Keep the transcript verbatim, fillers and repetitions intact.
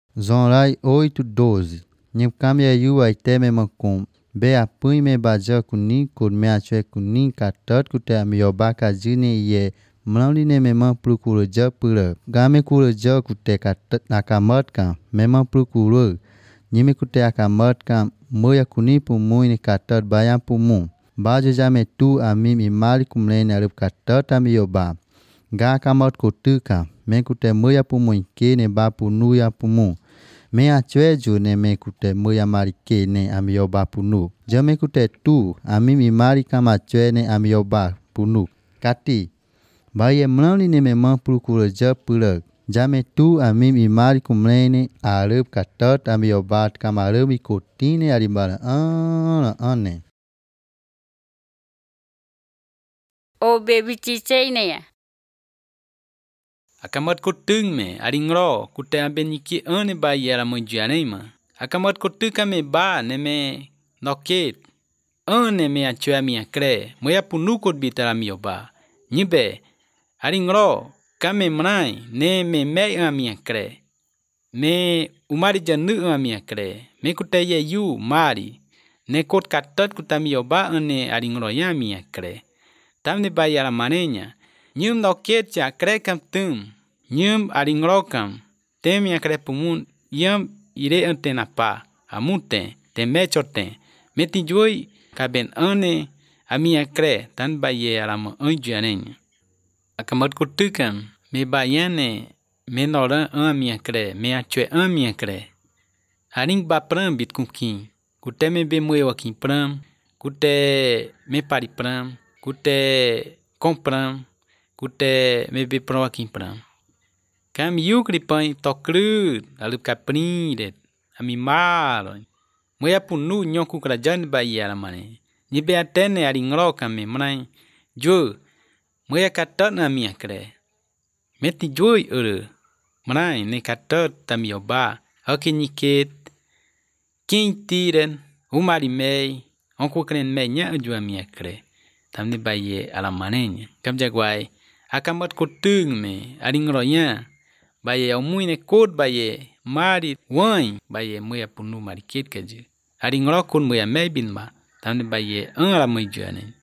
Zonrai oito, doze. Nyamkami ayu aite me makum. Be apui me baja kuni kur me achue kuni katot kute amioba kajini ye. Melalui ne memang procura ja pura. Game cura ja kute katot nakamat kam. Memang procura. Nyimi kute akamat kam. Moya kuni pumu ini katot bayang pumu. Baju jame tu amim imali kumlene arup katot amioba. Ga akamat kutu kam. Me kute moya pumu inke ne ba punu ya pumu. Me achue ju ne me kute moya marike ne amioba punu. Jame kute tu amim imali kam achue ne amioba punu. Kati. Baye melalui ne memang procura ja pura. Jame tu amim imali kumlene arup katot amioba kam arup ikutine arimbala. Ah, ane. O baby cice ne ya. Akamat kutung me aringro kute abeniki ane ba yara monjiane ma. Akamat kutuka me ba ne me noket. Ane me achua mi akre. Moya punukut bitara mioba. Nyibe aringro kame mnai ne me me ami akre. Me umari janu ami akre. Me kute ye yu mari. Ne kot katot kutamioba ane aringro ya mi akre. Tam ne ba yara manenya. Nyum noket ja kre kam tum. Nyum aringro kam. Tem ya kre pumun. Yum ire ante napa. Amute. Te mechote. Meti jui kaben ane ami akre. Tan ba ye alama onjuanenya. Akamat kutukam. Me ba yane. Me nora ami akre. Me achue ami akre. Haring ba pram bit kukin. Kute me be mue wakin pram. Kute me pari pram. Kute compram. Kute me be pram wakin pram. Kam yukri pai tokrut. Alup kapriret. Ami malo. Moya punu nyoku kerajaan bayi alamane. Nibe atene aringro kame menai. Jo. Moya katot na mi akre. Meti joi uru. Menai ne katot tamioba. Hoki niket. King tiren. Umari mei. Onku kren mei nya ujua mi akre. Tamne bayi alamanenya. Kam jagwai. Akamat kutung me. Aringro nya. Baye omui ne kod baye mari wang baye moya punu mari ket kaje. Aringro kun moya mei bin ma. Tamne baye ang alamai juane.